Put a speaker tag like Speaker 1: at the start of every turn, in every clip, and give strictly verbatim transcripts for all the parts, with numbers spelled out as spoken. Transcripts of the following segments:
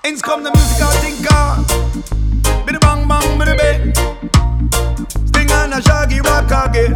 Speaker 1: Ins come the musical thinker. Biddy bang bang, biddy bang. Sting and a shaggy rock again.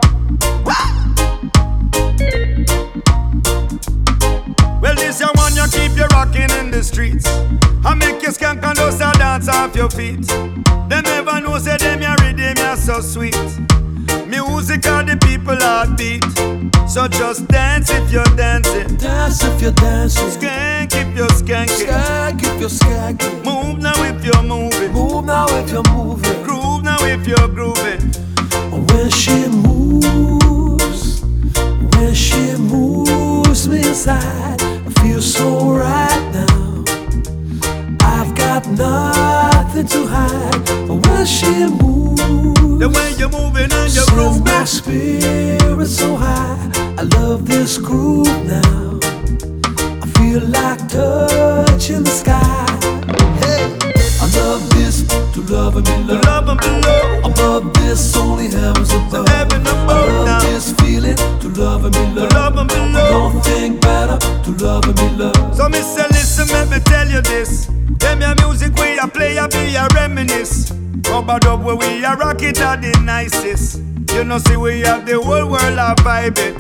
Speaker 1: Well, this your one you keep you rocking in the streets. I make you skank and those a dance off your feet. They never know say them your rhythm you so sweet. Music are the people heartbeat. So just dance if you're dancing.
Speaker 2: Dance if you're dancing.
Speaker 1: Skank if you're skanking.
Speaker 2: Skank if you're skanking.
Speaker 1: Move now if you're moving.
Speaker 2: Move now if you're moving.
Speaker 1: Groove now if you're grooving.
Speaker 2: When she moves, when she moves me inside, I feel so right now. I've got nothing to hide. When she moves,
Speaker 1: the way you're moving and you're
Speaker 2: sends
Speaker 1: grooving,
Speaker 2: my spirit so high. I love this groove now. I feel like touching the sky. Hey, I love this, to love and be
Speaker 1: to
Speaker 2: loved.
Speaker 1: love and be loved.
Speaker 2: Above this, only heaven's above.
Speaker 1: Heaven above
Speaker 2: I love
Speaker 1: now.
Speaker 2: this feeling, to love and be
Speaker 1: To
Speaker 2: loved.
Speaker 1: love and be loved.
Speaker 2: Don't think better, to love and be loved.
Speaker 1: So me say listen, let me tell you this. Them your music we a play a be a reminisce. Rubber dub where we a rock it are the nicest. You know see we have the whole world a vibe it.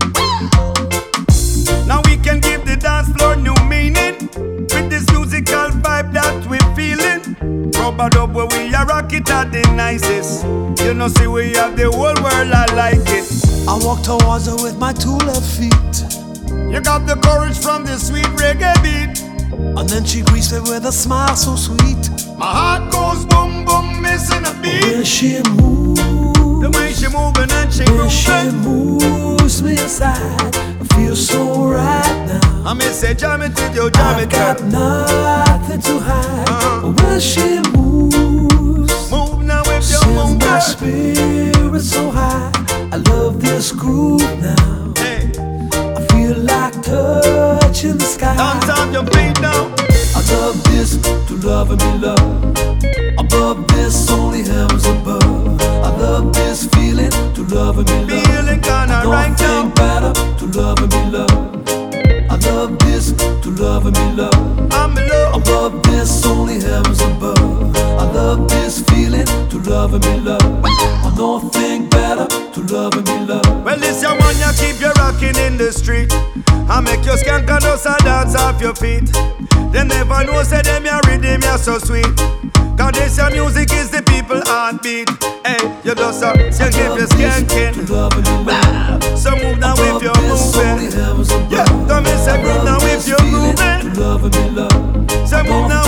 Speaker 1: Now we can give the dance floor new meaning with this musical vibe that we feeling. Rubber dub where we a rock it are the nicest. You know see we have the whole world a like it.
Speaker 2: I walk towards her with my two left feet,
Speaker 1: You got the courage from the sweet reggae beat.
Speaker 2: and then she greets me with a smile so sweet.
Speaker 1: My heart goes boom boom missing a beat.
Speaker 2: When she moves,
Speaker 1: The way she moving and she
Speaker 2: when she
Speaker 1: grooving.
Speaker 2: moves me inside, I feel so right now.
Speaker 1: I may say jam it with your jam
Speaker 2: I've
Speaker 1: it
Speaker 2: got
Speaker 1: girl.
Speaker 2: nothing to hide.
Speaker 1: Uh-huh.
Speaker 2: When she moves,
Speaker 1: Move now with your
Speaker 2: sends
Speaker 1: move
Speaker 2: my
Speaker 1: girl.
Speaker 2: spirit so high. I love this groove now.
Speaker 1: Hey,
Speaker 2: I feel like touching the sky.
Speaker 1: dance on your feet now.
Speaker 2: I love this, to love and be loved. Above this, only heaven's above. I love this feeling, to love and be loved.
Speaker 1: Feeling kinda
Speaker 2: Don't
Speaker 1: right now.
Speaker 2: think better, to love and be loved. I love this, to love and be loved.
Speaker 1: I'm in love.
Speaker 2: Above this, only heaven's above. I love this feeling, to love and be loved. I don't think better, to love and be loved.
Speaker 1: Well, this your one you keep you rocking in the street. I make you skank and us a dance off your feet. They never know say them your rhythm you so sweet. Cause this your music is the people heartbeat. Hey, you just a skank if you skanking.
Speaker 2: To love and be loved.
Speaker 1: So move now if you're
Speaker 2: Above this, only
Speaker 1: moving.
Speaker 2: heaven's above.
Speaker 1: Yeah, come and say groove now if you're
Speaker 2: feeling,
Speaker 1: moving.
Speaker 2: to love and be loved.
Speaker 1: So move now